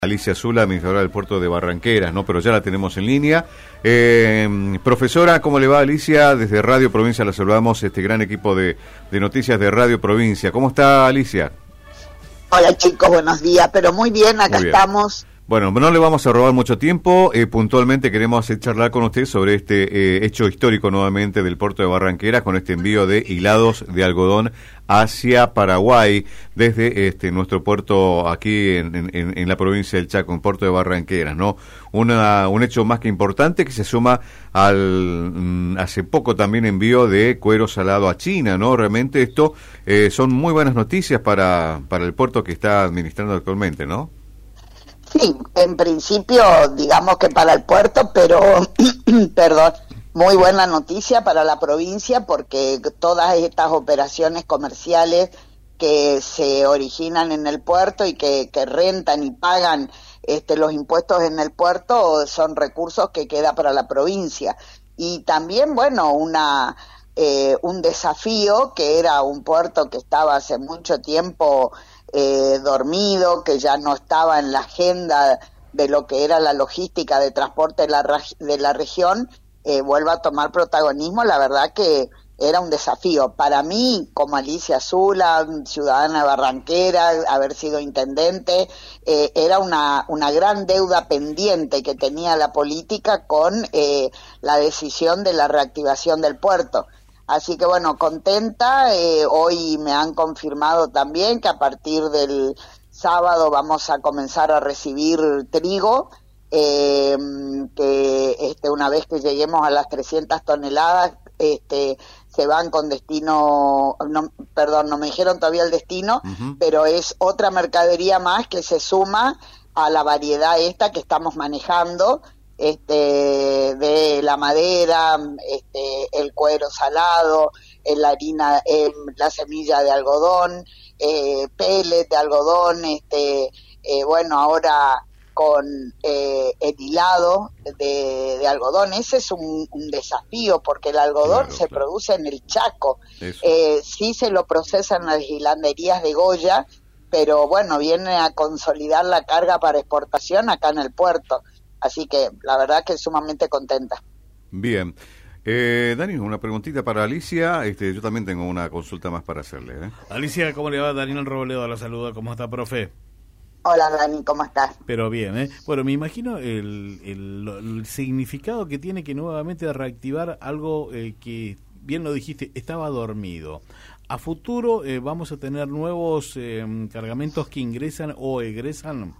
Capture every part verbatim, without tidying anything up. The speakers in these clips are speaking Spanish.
Alicia Zula, administradora del puerto de Barranqueras, ¿no? Pero ya la tenemos en línea. Eh, profesora, ¿cómo le va, Alicia? Desde Radio Provincia la saludamos, este gran equipo de, de noticias de Radio Provincia. ¿Cómo está, Alicia? Hola, chicos, buenos días, pero muy bien, acá muy bien. Estamos. Bueno, no le vamos a robar mucho tiempo. Eh, puntualmente queremos charlar con usted sobre este eh, hecho histórico nuevamente del puerto de Barranqueras, con este envío de hilados de algodón hacia Paraguay desde este nuestro puerto aquí en, en, en la provincia del Chaco, en puerto de Barranqueras, ¿no? Una, un hecho más que importante que se suma al mm, hace poco también envío de cuero salado a China, ¿no? Realmente esto eh, son muy buenas noticias para, para el puerto que está administrando actualmente, ¿no? Sí, en principio, digamos que para el puerto, pero, perdón, muy buena noticia para la provincia porque todas estas operaciones comerciales que se originan en el puerto y que, que rentan y pagan este, los impuestos en el puerto son recursos que queda para la provincia. Y también, bueno, una eh, un desafío que era un puerto que estaba hace mucho tiempo Eh, dormido, que ya no estaba en la agenda de lo que era la logística de transporte de la, de la región, eh, vuelva a tomar protagonismo. La verdad que era un desafío. Para mí, como Alicia Zula, ciudadana de Barranquera, haber sido intendente, eh, era una, una gran deuda pendiente que tenía la política con eh, la decisión de la reactivación del puerto. Así que bueno, contenta, eh, hoy me han confirmado también que a partir del sábado vamos a comenzar a recibir trigo, eh, que este, una vez que lleguemos a las trescientas toneladas, este, se van con destino, no, perdón, no me dijeron todavía el destino, uh-huh. Pero es otra mercadería más que se suma a la variedad esta que estamos manejando, este de la madera, este el cuero salado, la harina, eh, la semilla de algodón, eh, pellet de algodón, este eh, bueno, ahora con eh, el hilado de, de algodón. Ese es un, un desafío porque el algodón claro, se claro. produce en el Chaco, eh, sí se lo procesan las hilanderías de Goya, pero bueno, viene a consolidar la carga para exportación acá en el puerto. Así que la verdad que sumamente contenta. Bien. Eh, Dani, una preguntita para Alicia. Este, yo también tengo una consulta más para hacerle. ¿eh? Alicia, ¿cómo le va? Daniel Robledo la saluda. ¿Cómo está, profe? Hola, Dani, ¿cómo estás? Pero bien, ¿eh? Bueno, me imagino el, el, el significado que tiene que nuevamente reactivar algo eh, que, bien lo dijiste, estaba dormido. A futuro eh, vamos a tener nuevos eh, cargamentos que ingresan o egresan.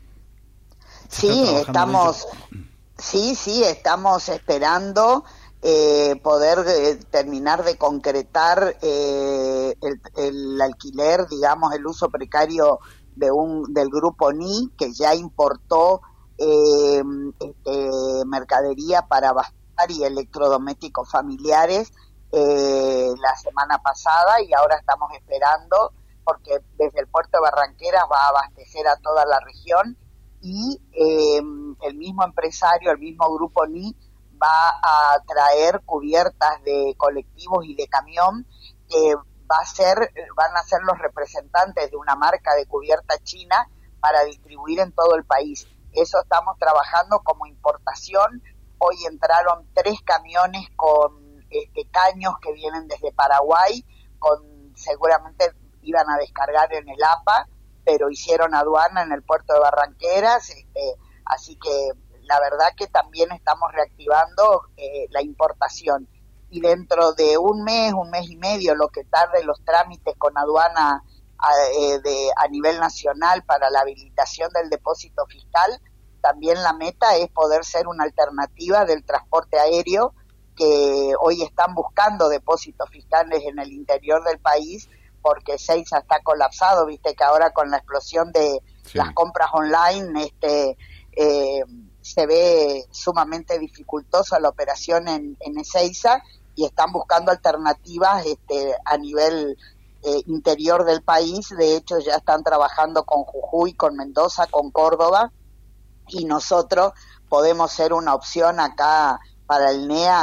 Sí, estamos, sí, sí, estamos esperando eh, poder eh, terminar de concretar eh, el, el alquiler, digamos, el uso precario de un del grupo N I, que ya importó eh, este, mercadería para bastar y electrodomésticos familiares eh, la semana pasada, y ahora estamos esperando porque desde el puerto de Barranqueras va a abastecer a toda la región. Y eh, el mismo empresario, el mismo grupo N I, va a traer cubiertas de colectivos y de camión, que va a ser, van a ser los representantes de una marca de cubierta china para distribuir en todo el país. Eso estamos trabajando como importación. Hoy entraron tres camiones con este, caños que vienen desde Paraguay, con seguramente iban a descargar en el A P A, pero hicieron aduana en el puerto de Barranqueras, este, así que la verdad que también estamos reactivando eh, la importación. Y dentro de un mes, un mes y medio, lo que tarde los trámites con aduana a, eh, de, a nivel nacional para la habilitación del depósito fiscal, también la meta es poder ser una alternativa del transporte aéreo, que hoy están buscando depósitos fiscales en el interior del país, porque Ezeiza está colapsado, viste que ahora con la explosión de sí. las compras online este eh, se ve sumamente dificultosa la operación en, en Ezeiza, y están buscando alternativas este a nivel eh, interior del país. De hecho ya están trabajando con Jujuy, con Mendoza, con Córdoba, y nosotros podemos ser una opción acá para el N E A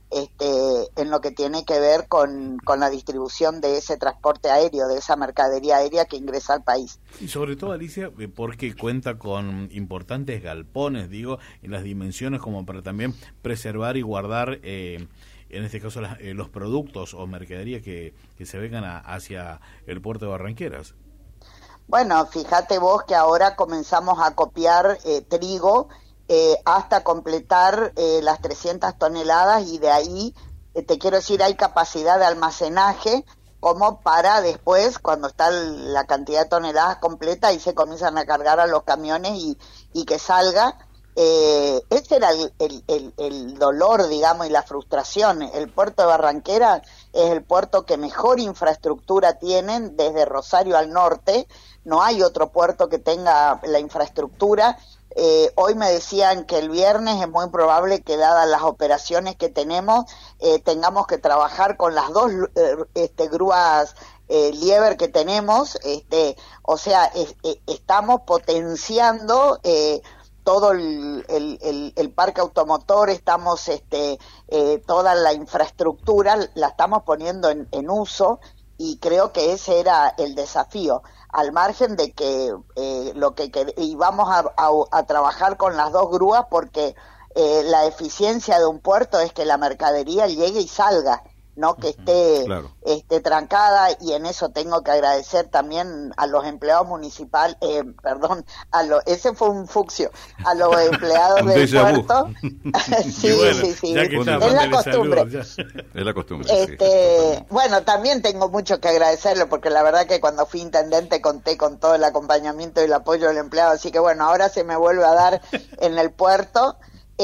este, en lo que tiene que ver con, con la distribución de ese transporte aéreo, de esa mercadería aérea que ingresa al país. Y sobre todo, Alicia, porque cuenta con importantes galpones, digo, en las dimensiones como para también preservar y guardar, eh, en este caso, las, eh, los productos o mercaderías que, que se vengan a, hacia el puerto de Barranqueras. Bueno, fíjate vos que ahora comenzamos a copiar eh, trigo eh, hasta completar eh, las trescientas toneladas y de ahí, eh, te quiero decir, hay capacidad de almacenaje como para después, cuando está la cantidad de toneladas completa, y se comienzan a cargar a los camiones y, y que salga. Eh, ese era el, el, el, el dolor, digamos, y la frustración. El puerto de Barranqueras es el puerto que mejor infraestructura tienen desde Rosario al norte. No hay otro puerto que tenga la infraestructura. Eh, hoy me decían que el viernes es muy probable que, dadas las operaciones que tenemos, eh, tengamos que trabajar con las dos eh, este, grúas eh, Lieber que tenemos. Este, o sea, es, eh, estamos potenciando eh, todo el, el, el, el parque automotor, estamos este, eh, toda la infraestructura la estamos poniendo en, en uso, y creo que ese era el desafío, al margen de que eh, lo que, que íbamos a, a, a trabajar con las dos grúas, porque eh, la eficiencia de un puerto es que la mercadería llegue y salga, no que esté, claro. esté trancada, y en eso tengo que agradecer también a los empleados municipales, eh, perdón, a los, ese fue un fucsia, a los empleados del puerto. sí, bueno, sí, sí, es la costumbre. Saludo, es la costumbre. Este, sí. Bueno, también tengo mucho que agradecerle, porque la verdad que cuando fui intendente conté con todo el acompañamiento y el apoyo del empleado, así que bueno, ahora se me vuelve a dar en el puerto.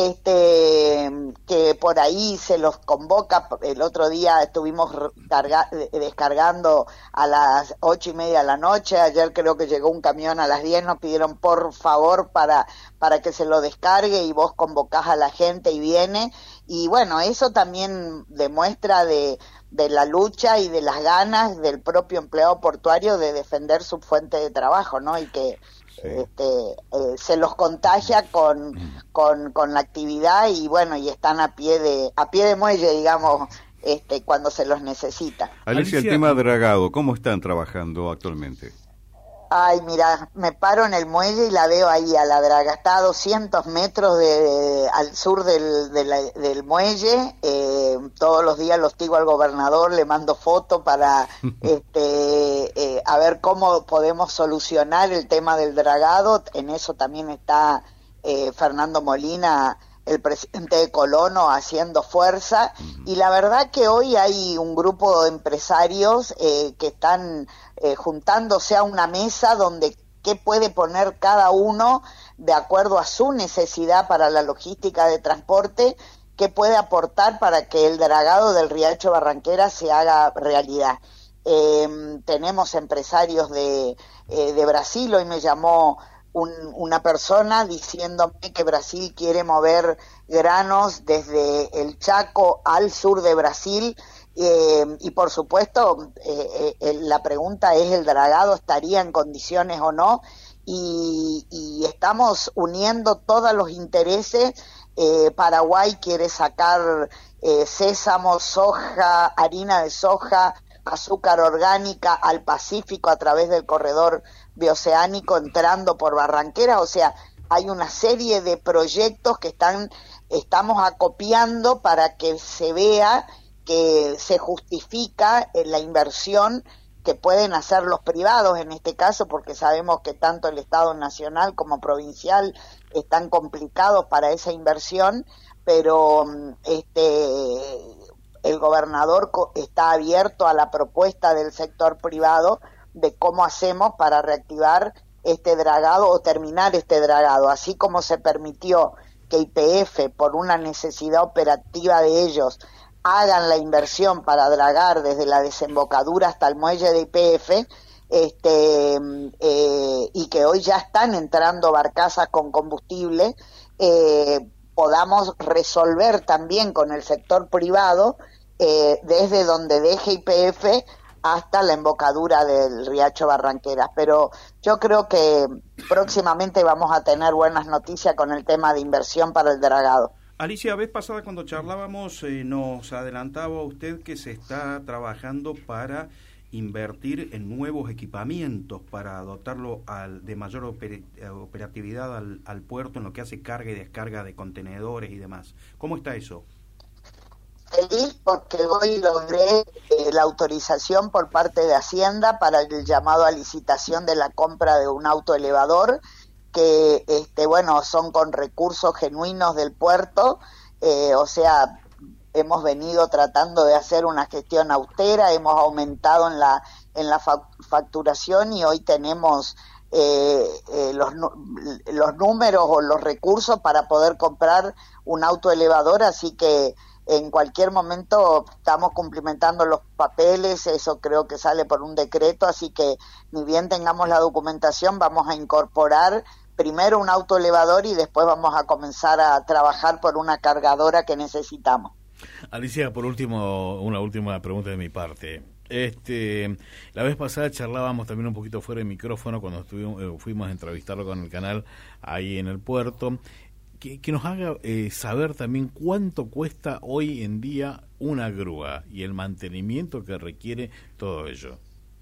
Este, que por ahí se los convoca. El otro día estuvimos carga, descargando a las ocho y media de la noche, ayer creo que llegó un camión a las diez, nos pidieron por favor para, para que se lo descargue, y vos convocás a la gente y viene, y bueno, eso también demuestra de, de la lucha y de las ganas del propio empleado portuario de defender su fuente de trabajo, ¿no? Y que Sí. Este, eh, se los contagia con, con, con la actividad, y bueno, y están a pie de a pie de muelle, digamos, este, cuando se los necesita. Alicia, el tema dragado, ¿cómo están trabajando actualmente? Ay, mira, me paro en el muelle y la veo ahí a la draga. Está a doscientos metros de, de, al sur del, de la, del muelle. Eh, todos los días lo hostigo al gobernador, le mando fotos para este, eh, a ver cómo podemos solucionar el tema del dragado. En eso también está eh, Fernando Molina, el presidente de Colono, haciendo fuerza. Y la verdad que hoy hay un grupo de empresarios eh, que están eh, juntándose a una mesa donde qué puede poner cada uno de acuerdo a su necesidad para la logística de transporte, qué puede aportar para que el dragado del Riacho Barranqueras se haga realidad. Eh, tenemos empresarios de, eh, de Brasil. Hoy me llamó Un, una persona diciéndome que Brasil quiere mover granos desde el Chaco al sur de Brasil, eh, y por supuesto eh, eh, la pregunta es, ¿el dragado estaría en condiciones o no? Y, y estamos uniendo todos los intereses. eh, Paraguay quiere sacar eh, sésamo, soja, harina de soja, azúcar orgánica al Pacífico a través del corredor bioceánico entrando por Barranqueras. O sea, hay una serie de proyectos que están estamos acopiando para que se vea que se justifica la inversión que pueden hacer los privados en este caso, porque sabemos que tanto el Estado nacional como provincial están complicados para esa inversión, pero este el gobernador está abierto a la propuesta del sector privado de cómo hacemos para reactivar este dragado o terminar este dragado, así como se permitió que Y P F, por una necesidad operativa de ellos, hagan la inversión para dragar desde la desembocadura hasta el muelle de Y P F, este, eh, y que hoy ya están entrando barcazas con combustible, eh, podamos resolver también con el sector privado eh, desde donde deje Y P F hasta la embocadura del Riacho Barranqueras. Pero yo creo que próximamente vamos a tener buenas noticias con el tema de inversión para el dragado. Alicia, vez pasada cuando charlábamos eh, nos adelantaba usted que se está trabajando para invertir en nuevos equipamientos para dotarlo al, de mayor oper, operatividad al, al puerto en lo que hace carga y descarga de contenedores y demás. ¿Cómo está eso? Feliz porque hoy logré eh, la autorización por parte de Hacienda para el llamado a licitación de la compra de un autoelevador que, este, bueno, son con recursos genuinos del puerto, eh, o sea, hemos venido tratando de hacer una gestión austera, hemos aumentado en la en la facturación y hoy tenemos eh, eh, los, los números o los recursos para poder comprar un autoelevador, así que en cualquier momento estamos cumplimentando los papeles, eso creo que sale por un decreto, así que ni bien tengamos la documentación vamos a incorporar primero un autoelevador y después vamos a comenzar a trabajar por una cargadora que necesitamos. Alicia, por último, una última pregunta de mi parte. Este, la vez pasada charlábamos también un poquito fuera de micrófono cuando estuvimos, eh, fuimos a entrevistarlo con el canal ahí en el puerto. Que, que nos haga eh, saber también cuánto cuesta hoy en día una grúa y el mantenimiento que requiere todo ello.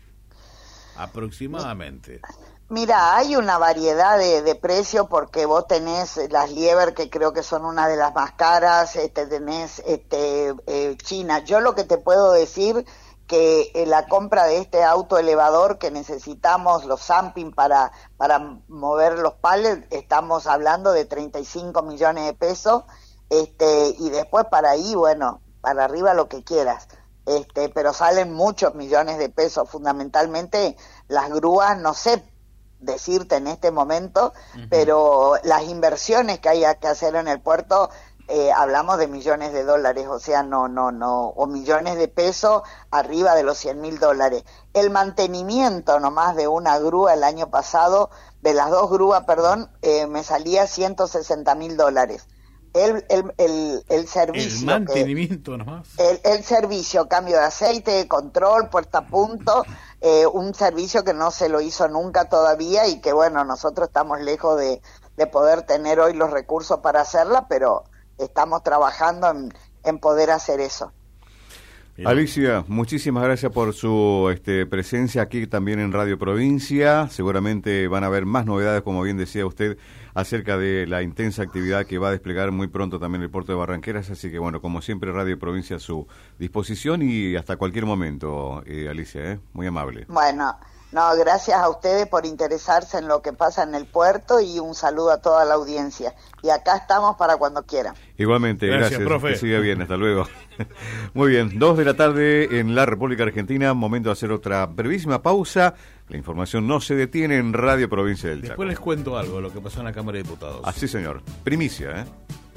Aproximadamente. Mira, hay una variedad de, de precios porque vos tenés las Lieber, que creo que son una de las más caras, este, tenés este, eh, China. Yo lo que te puedo decir que eh, la compra de este auto elevador que necesitamos, los Zamping para, para mover los palets, estamos hablando de treinta y cinco millones de pesos, este, y después para ahí, bueno, para arriba lo que quieras. Este, pero salen muchos millones de pesos, fundamentalmente las grúas, no sé decirte en este momento, uh-huh. pero las inversiones que hay que hacer en el puerto, eh, hablamos de millones de dólares, o sea, no, no, no, o millones de pesos arriba de los cien mil dólares. El mantenimiento nomás de una grúa el año pasado, de las dos grúas, perdón, eh, me salía ciento sesenta mil dólares. El, el, el, el servicio. El mantenimiento que, nomás. El, el servicio, cambio de aceite, control, puerta a punto, eh, un servicio que no se lo hizo nunca todavía y que bueno, nosotros estamos lejos de, de poder tener hoy los recursos para hacerla, pero estamos trabajando en, en poder hacer eso. Bien. Alicia, muchísimas gracias por su este, presencia aquí también en Radio Provincia. Seguramente van a haber más novedades, como bien decía usted, acerca de la intensa actividad que va a desplegar muy pronto también el puerto de Barranqueras. Así que bueno, como siempre, Radio Provincia a su disposición y hasta cualquier momento, eh, Alicia, ¿eh? Muy amable. Bueno, no, gracias a ustedes por interesarse en lo que pasa en el puerto y un saludo a toda la audiencia. Y acá estamos para cuando quieran. Igualmente, gracias, gracias profe. Que siga bien, hasta luego. Muy bien, dos de la tarde en la República Argentina, momento de hacer otra brevísima pausa. La información no se detiene en Radio Provincia del Chaco. Después les cuento algo de lo que pasó en la Cámara de Diputados. Así, señor. Primicia, ¿eh?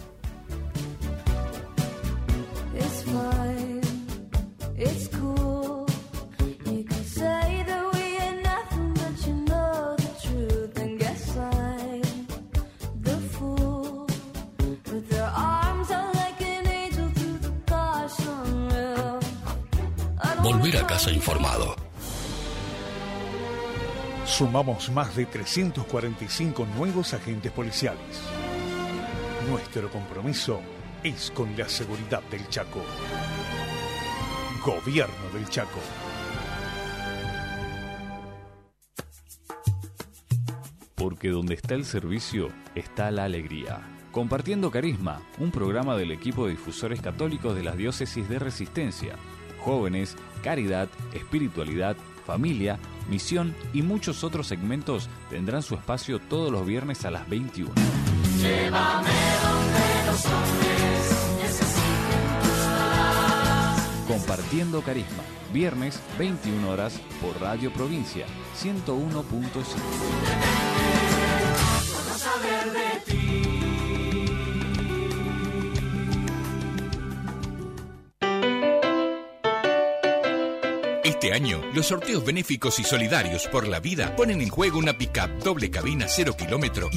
It's fine. It's cool. Volver a casa informado. Sumamos más de trescientos cuarenta y cinco nuevos agentes policiales. Nuestro compromiso es con la seguridad del Chaco. Gobierno del Chaco. Porque donde está el servicio, está la alegría. Compartiendo Carisma, un programa del equipo de difusores católicos de las diócesis de Resistencia. Jóvenes, caridad, espiritualidad, familia, misión y muchos otros segmentos tendrán su espacio todos los viernes a las veintiuna. Llévame donde los hombres necesiten tus palabras. Compartiendo Carisma, viernes veintiuna horas por Radio Provincia ciento uno punto cinco. Vamos a ver de ti. Este año, los sorteos benéficos y solidarios por la vida ponen en juego una pick-up doble cabina cero kilómetro